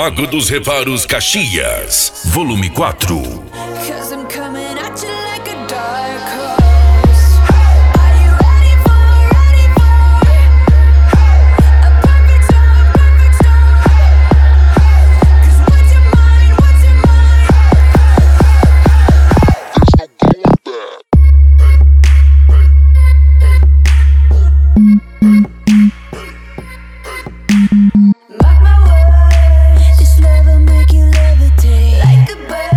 Lago dos Reparos, Caxias, volume 4. Cause I'm coming at you like a dark horse. Are you ready for a perfect storm, perfect storm? Cause what's your mind, what's your mind? Mark my words, this love will make you levitate like a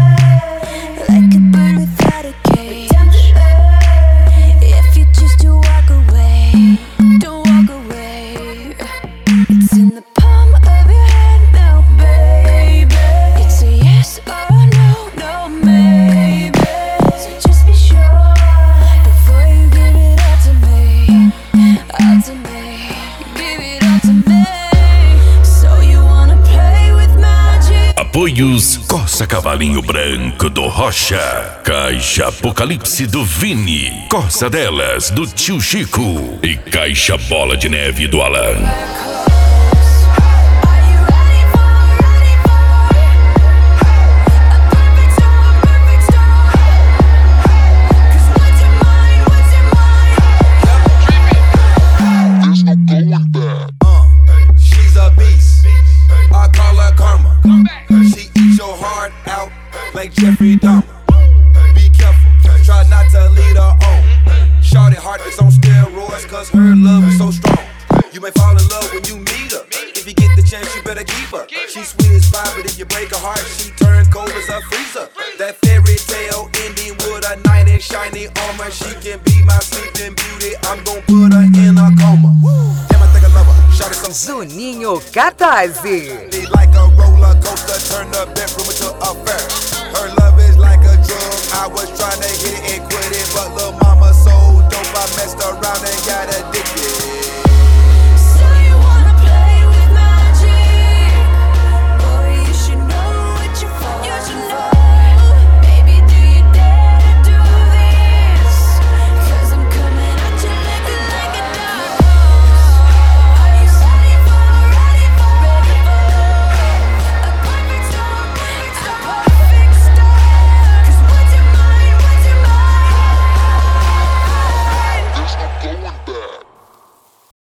bird without a cage. Down to earth, if you choose to walk away, don't walk away. It's in the palm of your hand now, baby. It's a yes or no, no maybe. So just be sure before you give it all to me, all to me. Give it all to me. So you wanna play with magic? Apoios Corsa Cavalinho Branco do Rocha, Caixa Apocalipse do Vini, Corsa Delas do Tio Chico e Caixa Bola de Neve do Alan. Are you ready for a perfect storm, perfect storm? Cause what's your mind, what's your mind? She's a beast. I call her karma. She eats your heart out like Jeffrey Dahmer. Be careful, try not to lead her on. Shorty heart is on steroids cause her love is so strong. You may fall in love when you meet her. If you get the chance, you better keep her. She's sweet as pie, but if you break her heart, she turns cold as a freezer. That fairy tale ending with a knight in shiny armor. She can be my sleeping beauty. I'm gon' put her in a coma. Damn, I think I love her. Shorty so Juninho Catarse. like a roller coaster, turn the bedroom into a fair. Her love is like a drug. I was trying to hit it and quit it, but lil' mama so dope, I messed around and got addicted.